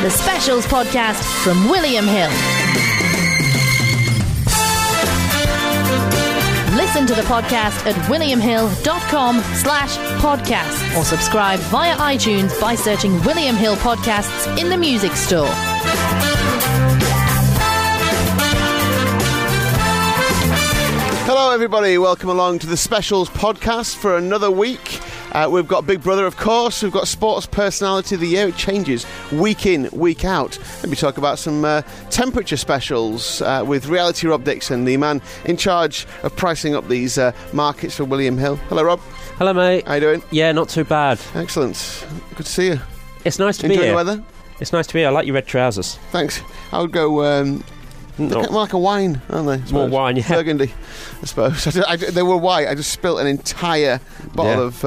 the Specials podcast from William Hill. Listen to the podcast at williamhill.com/podcast or subscribe via iTunes by searching William Hill Podcasts in the music store. Hello everybody, welcome along to the Specials podcast for another week. We've got Big Brother, of course. We've got Sports Personality of the Year. It changes week in, week out. Maybe talk about some temperature specials with reality Rob Dixon, the man in charge of pricing up these markets for William Hill. Hello, Rob. Hello, mate. How you doing? Yeah, not too bad. Excellent. Good to see you. It's nice to be here. Enjoying the weather? It's nice to be here. I like your red trousers. Thanks. I would go... They're more like a wine, aren't they? More wine, yeah. Burgundy, I suppose. They were white. I just spilt an entire bottle of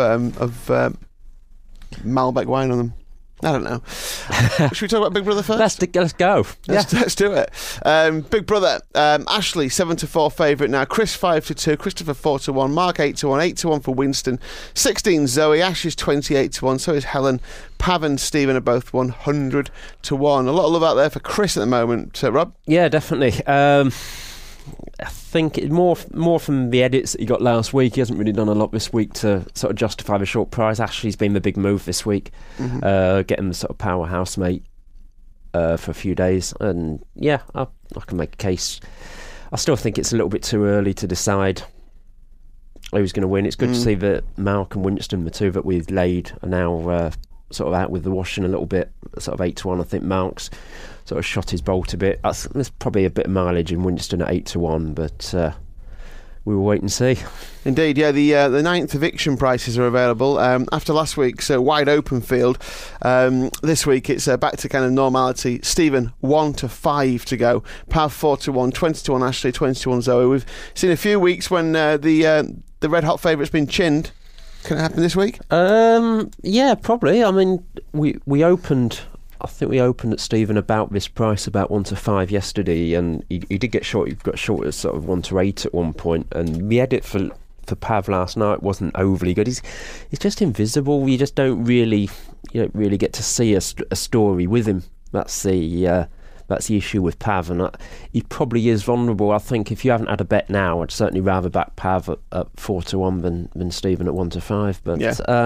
Malbec wine on them. I don't know. Should we talk about Big Brother first? Let's go. Let's do it. Big Brother. Ashley 7-4 favourite now. Chris 5-2. Christopher 4-1. Mark 8-1. 8-1 for Winston. 16 Zoe. Ash is 28-1. So is Helen. Pav and Stephen are both 100-1. A lot of love out there for Chris at the moment. Rob? Yeah, definitely. I think more from the edits that he got last week. He hasn't really done a lot this week to sort of justify the short price. Ashley's been the big move this week, getting the sort of powerhouse mate for a few days. And yeah, I can make a case. I still think it's a little bit too early to decide who's going to win. It's good to see that Malk and Winston, the two that we've laid, are now sort of out with the washing a little bit, sort of 8-1. I think Malk's sort of shot his bolt a bit. There's probably a bit of mileage in Winston at 8-1, but we will wait and see. Indeed, yeah. The ninth eviction prices are available after last week's wide open field. This week it's back to kind of normality. Stephen 1-5 to go. Pav 4-1, 20-1 Ashley, 20-1 Zoe. We've seen a few weeks when the red hot favourite's been chinned. Can it happen this week? Yeah, probably. I mean, we opened. I think we opened at Stephen about this price, about 1-5 yesterday, and he did get short. He got short at sort of 1-8 at one point, and the edit for Pav last night wasn't overly good. He's just invisible. You just don't really get to see a story with him. That's the issue with Pav, and he probably is vulnerable. I think if you haven't had a bet now, I'd certainly rather back Pav at 4-1 than Stephen at 1-5. But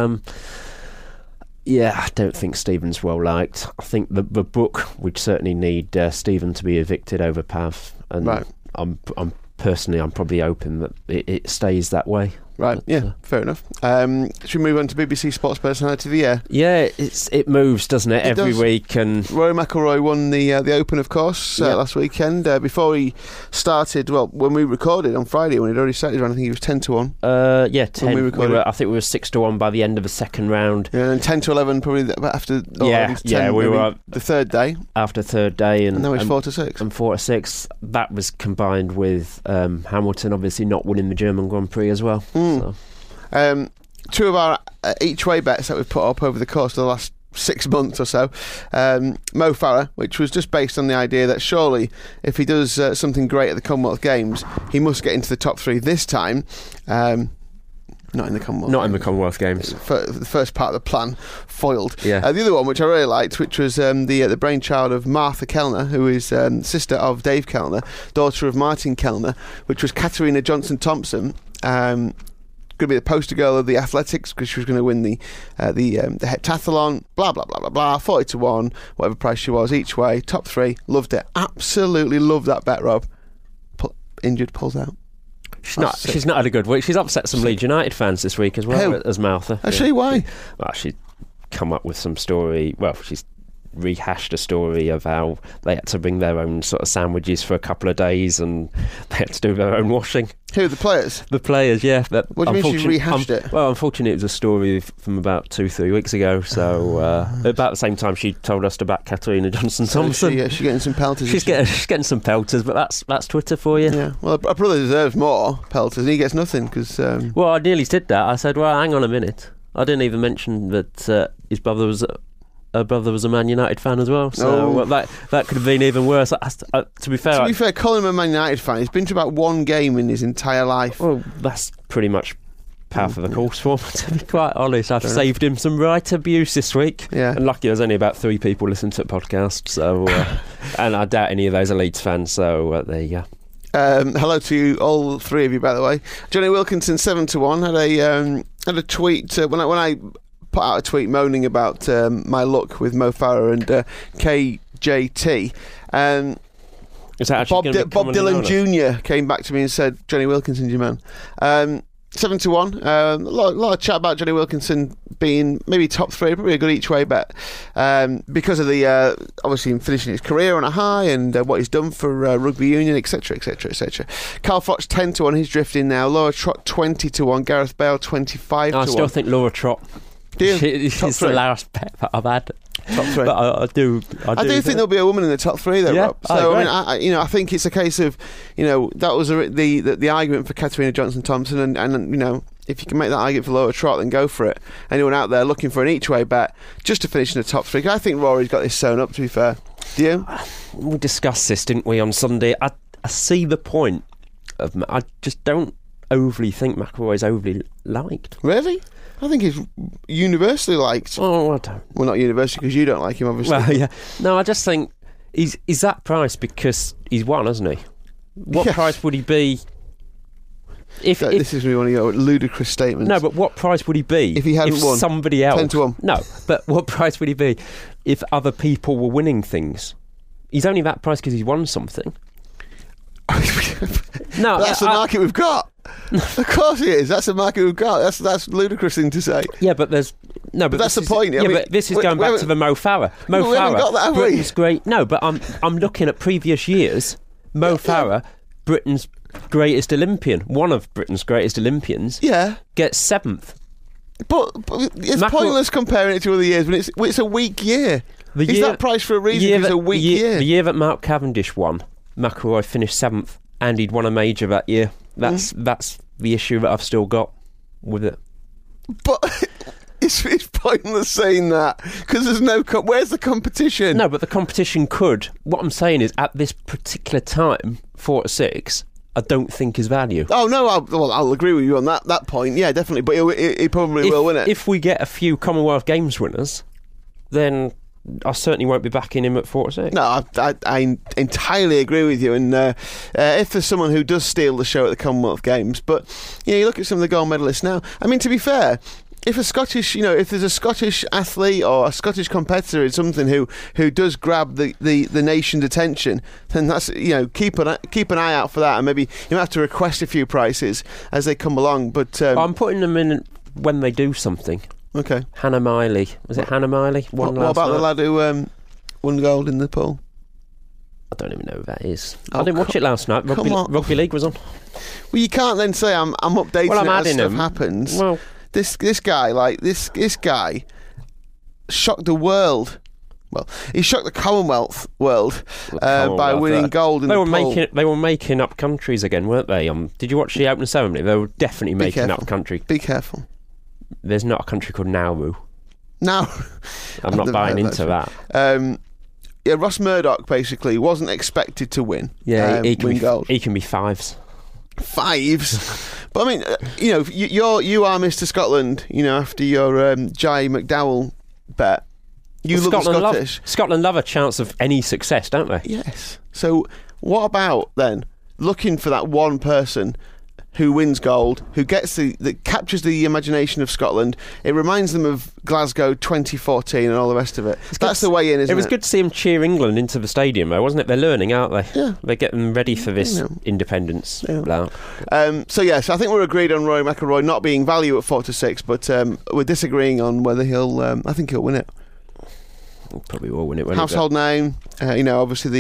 yeah, I don't think Stephen's well liked. I think the book would certainly need Stephen to be evicted over Pav, and right. I'm probably hoping that it stays that way. Right, but, yeah, fair enough. Should we move on to BBC Sports Personality of the Year? Yeah, it moves, doesn't it, every week? And Rory McIlroy won the Open, of course, last weekend. Before he started, well, when we recorded on Friday, when he'd already started, I think he was 10-1. Yeah, 10. When we recorded. I think we were 6-1 by the end of the second round. Yeah, and 10-11 probably after. We were the third day. After third day, and now he's 4-6. And 4-6. That was combined with Hamilton obviously not winning the German Grand Prix as well. So. Two of our each way bets that we've put up over the course of the last 6 months or so. Mo Farah, which was just based on the idea that surely if he does something great at the Commonwealth Games, he must get into the top three this time. Not in the Commonwealth. Not in the Commonwealth Games. The first part of the plan foiled. Yeah. The other one, which I really liked, which was the brainchild of Martha Kellner, who is sister of Dave Kellner, daughter of Martin Kellner, which was Katarina Johnson-Thompson. Going to be the poster girl of the athletics because she was going to win the heptathlon, blah blah blah blah blah, 40-1, whatever price she was each way, top three. Loved it, absolutely loved that bet. Rob, injured, pulls out. She's not had a good week. She's upset some Leeds United fans this week as well. As Martha. Actually, why? Well, she come up with some story. Well, she's rehashed a story of how they had to bring their own sort of sandwiches for a couple of days and they had to do their own washing. Who, the players? The players, yeah. What do you mean she rehashed it? Well, unfortunately, it was a story from about 2-3 weeks ago. So about the same time she told us to back Katarina Johnson-Thompson. So she's getting some pelters. She's getting some pelters, but that's Twitter for you. Yeah. Well, her brother deserves more pelters, and he gets nothing because. Well, I nearly did that. I said, "Well, hang on a minute. I didn't even mention that his brother was." Her brother was a Man United fan as well, so that could have been even worse. To be fair, calling him a Man United fan, he's been to about one game in his entire life. Well, that's pretty much par for the course for him, to be quite honest. I've saved him some right abuse this week. Yeah. And lucky there's only about 3 people listening to the podcast, so and I doubt any of those are Leeds fans, so there you go. Hello to you, all 3 of you, by the way. Johnny Wilkinson 7-1 had a tweet when I put out a tweet moaning about my luck with Mo Farah and KJT. Is that Bob Dylan Jr. came back to me and said, Johnny Wilkinson's your man. 7-1. A lot of chat about Johnny Wilkinson being maybe top 3, probably a good each way bet, because of the obviously him finishing his career on a high and what he's done for rugby union, etc, etc, etc. Carl Fox 10-1. He's drifting now. Laura Trott 20-1. Gareth Bale 25-1. I still think Laura Trott. She's the last bet that I've had. Top 3. But I do think there'll be a woman in the top 3 though, yeah, Rob. So I think it's a case of, that was the argument for Katarina Johnson-Thompson, and if you can make that argument for Laura Trott, then go for it. Anyone out there looking for an each way bet just to finish in the top 3? I think Rory's got this sewn up, to be fair. Do you? We discussed this, didn't we, on Sunday? I see the point of. I just don't overly think McIlroy's overly liked. Really? I think he's universally liked. Oh, I don't. Well, not universally, because you don't like him, obviously. Well, yeah. No, I just think he's that price because he's won, hasn't he? What price would he be? This is one of your ludicrous statements. No, but what price would he be if he hadn't won? Somebody else. 10-1. No, but what price would he be if other people were winning things? He's only that price because he's won something. No, that's the market we've got. Of course it is. That's the market we've got. That's a ludicrous thing to say. Yeah, but there's but that's the point. Yeah, but this is going back to the Mo Farah. We haven't got that, have we? Britain's great. No, but I'm looking at previous years. Mo Farah, Britain's greatest Olympian, one of Britain's greatest Olympians. Yeah, gets 7th. But it's pointless comparing it to other years when it's a weak year. Is that price for a reason? It's a weak year. The year that Mark Cavendish won, McIlroy finished 7th, and he'd won a major that year. That's the issue that I've still got with it. But it's pointless saying that because there's no. Where's the competition? No, but the competition could. What I'm saying is, at this particular time, 4-6, I don't think is value. Oh no, I'll agree with you on that point. Yeah, definitely. But he probably will win it. If we get a few Commonwealth Games winners, then I certainly won't be backing him at 4-6. No, I entirely agree with you. And if there's someone who does steal the show at the Commonwealth Games, but you look at some of the gold medalists now. I mean, to be fair, if a Scottish, if there's a Scottish athlete or a Scottish competitor in something who does grab the nation's attention, then that's keep an eye out for that, and maybe you might have to request a few prices as they come along. But I'm putting them in when they do something. Okay. Hannah Miley. Was it Hannah Miley? What about the lad who won gold in the pool? I don't even know who that is. I didn't watch it last night. Rugby League was on. Well, you can't then say I'm updating it as stuff happens. Well, this guy, this guy shocked the world. Well, he shocked the Commonwealth world by winning gold in the pool. They were making up countries again, weren't they? Did you watch the opening ceremony? They were definitely making up country. Be careful. There's not a country called Nauru. No. I'm not buying into that. Ross Murdoch basically wasn't expected to win. Yeah, he can win be gold. He can be 5s. 5s? But I mean, you are Mr. Scotland, after your Jai McDowell bet. Scotland love a chance of any success, don't they? Yes. So what about then looking for that one person who wins gold, who gets that captures the imagination of Scotland? It reminds them of Glasgow 2014 and all the rest of it. That's the way in, isn't it? It was good to see them cheer England into the stadium, though, wasn't it? They're learning, aren't they? Yeah. They're getting ready for this independence. Yeah. So I think we're agreed on Rory McIlroy not being value at 4-6, but we're disagreeing on whether he'll. I think he'll win it. Probably will win it. Household name, obviously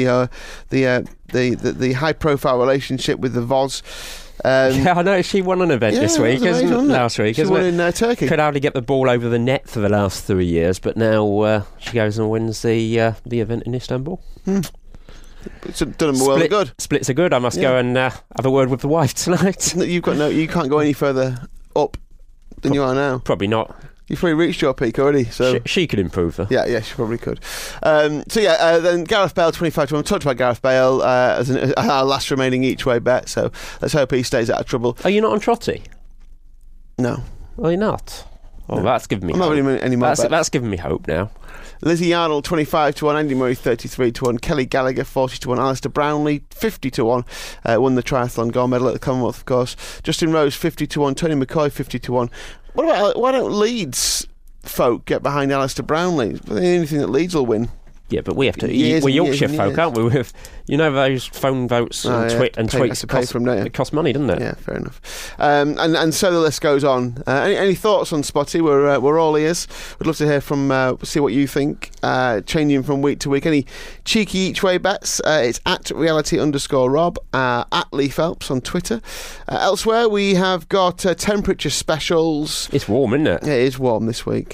the high-profile relationship with the Voz. Yeah, I know she won an event this week, last week. She won in Turkey. Could hardly get the ball over the net for the last 3 years, but now she goes and wins the event in Istanbul. It's done them well and good. Splits are good. I must go and have a word with the wife tonight. You can't go any further up than you are now. Probably not. You've probably reached your peak already, so she could improve her. Yeah, she probably could. Then Gareth Bale 25-1. We talked about Gareth Bale as our last remaining each way bet, so let's hope he stays out of trouble. Are you not on Trotty? No. Are you not? Oh, No. that's giving me I'm not hope. really any more bets. That's giving me hope now. Lizzie Arnold 25-1, Andy Murray 33-1, Kelly Gallagher 40-1, Alistair Brownlee 50-1, won the triathlon gold medal at the Commonwealth, of course. Justin Rose 50-1, Tony McCoy 50-1. Why don't Leeds folk get behind Alistair Brownlee? Anything that Leeds will win. Yeah, but we have to. Years We're and years Yorkshire and folk, years. aren't we? With, those phone votes and tweets. Pay from there. It costs money, doesn't it? Yeah, fair enough. And so the list goes on. Any thoughts on Spotty? We're all ears. We'd love to hear from, see what you think. Changing from week to week. Any cheeky each way bets? It's at reality_Rob, at Lee Phelps on Twitter. Elsewhere, we have got temperature specials. It's warm, isn't it? Yeah, it is warm this week.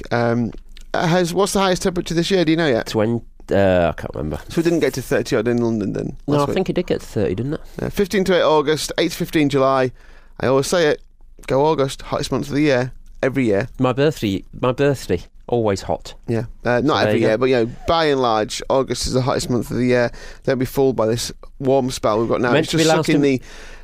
What's the highest temperature this year? Do you know yet? I can't remember. So we didn't get to 30 odd in London then? No, last I think it did get to 30, didn't it? 15 to 8 August, 8 to 15 July. I always say it. Go August, hottest month of the year, every year. My birthday, always hot. Yeah, not every year, but by and large, August is the hottest month of the year. Don't be fooled by this warm spell we've got now. Meant It's to be just sucking the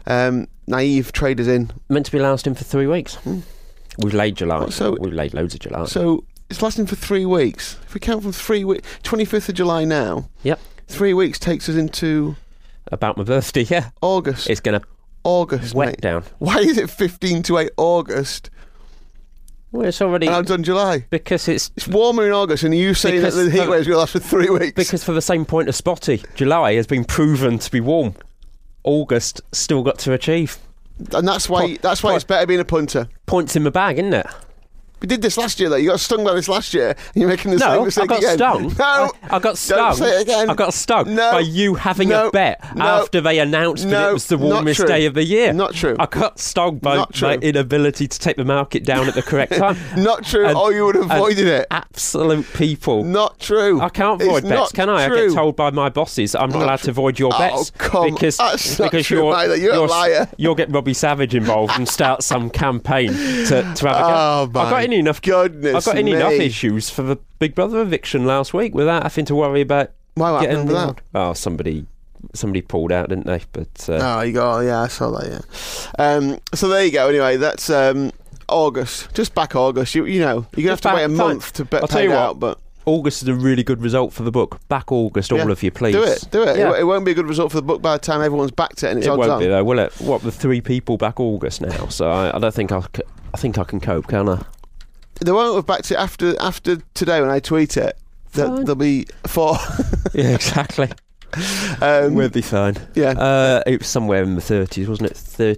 naive traders in. Meant to be lasting for 3 weeks. We've laid July. So- we've laid loads of July. So it's lasting for 3 weeks. If we count from 3 weeks, 25th of July now. Yep. 3 weeks takes us into About my birthday, yeah. August. It's going to August, wet mate. down. Why is it 15 to 8 August? Well, it's already... And I'm done July. Because it's warmer in August, and you say that Because the heat the- wave's going to last for 3 weeks. Because for the same point as Spotty, July has been proven to be warm. August still got to achieve. And that's why it's better being a punter. Points in my bag, isn't it? We did this last year, though. You got stung by this last year, and you're making the same No, I mistake got again. stung. No, I got stung. Don't say it again. I got stung No. by you having No. a bet No. after they announced that No. it was the Not warmest true. day of the year. Not true. I got stung by Not true. my inability to take the market down at the correct time. Not true. And- Or you would have and avoided it. Absolute people. Not true. I can't It's avoid bets, not can I? True. I get told by my bosses that I'm not Not allowed true. to avoid your bets. Oh, come because, that's not because true either. You're a liar. You'll get Robbie Savage involved and start some campaign to have a go. Oh, I got in enough. goodness I got in me. enough issues for the Big Brother eviction last week without having to worry about Why, what getting happened with that? involved. Oh, somebody pulled out, didn't they? But Oh, you go. Yeah, I saw that. Yeah. So there you go. Anyway, that's August. Just back August. You know, you're gonna have to wait a Fine. month to bet I'll tell paid you what. out, but August is a really good result for the book. Back August, all Yeah. of you, please. do it. Yeah. It won't be a good result for the book by the time everyone's backed it and it's It odds won't on. be though, will it? What, with 3 people back August now? So I don't think I think I can cope, can I? They won't have backed it after today when I tweet it. Fine. There'll be 4. Yeah, exactly. We'll be fine. Yeah. It was somewhere in the 30s, wasn't it?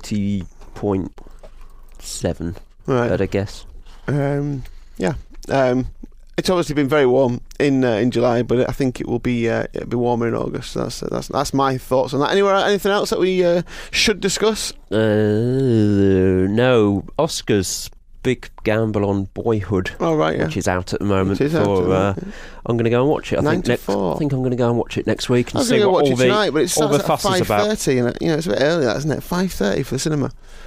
30.7, Right. I'd guess. Yeah. It's obviously been very warm in July, but I think it'll be warmer in August. That's my thoughts on that. Anything else that we should discuss? No, Oscars. Big gamble on Boyhood, Oh right, yeah. which is out at the moment. Which is out at the moment, I'm going to go and watch it. I 9 think to next. 4. I think I'm going to go and watch it next week I and was see going to what watch all it tonight, but it all the starts fuss at is about. 5:30, and it's a bit early, isn't it? 5:30 for the cinema.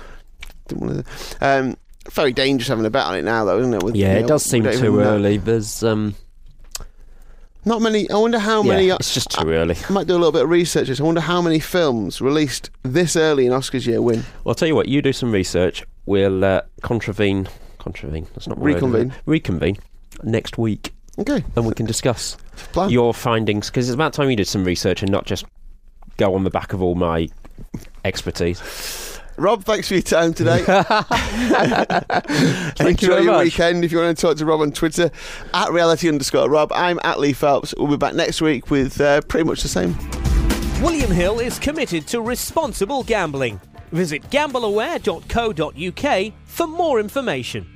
Very dangerous having a bet on it now, though, isn't it? With, Yeah, you it know, does seem we don't too even know. early. There's Not many. I wonder how many. it's just too early. I might do a little bit of research. I wonder how many films released this early in Oscars year win. Well, I'll tell you what. You do some research. We'll convene. That's not the word, is it? Reconvene. Reconvene next week, Okay, and we can discuss plan. your findings, because it's about time you did some research and not just go on the back of all my expertise. Rob, thanks for your time today. Thank you Enjoy very your much. weekend. If you want to talk to Rob on Twitter, at reality_Rob. I'm at Lee Phelps. We'll be back next week with pretty much the same. William Hill is committed to responsible gambling. Visit gambleaware.co.uk for more information.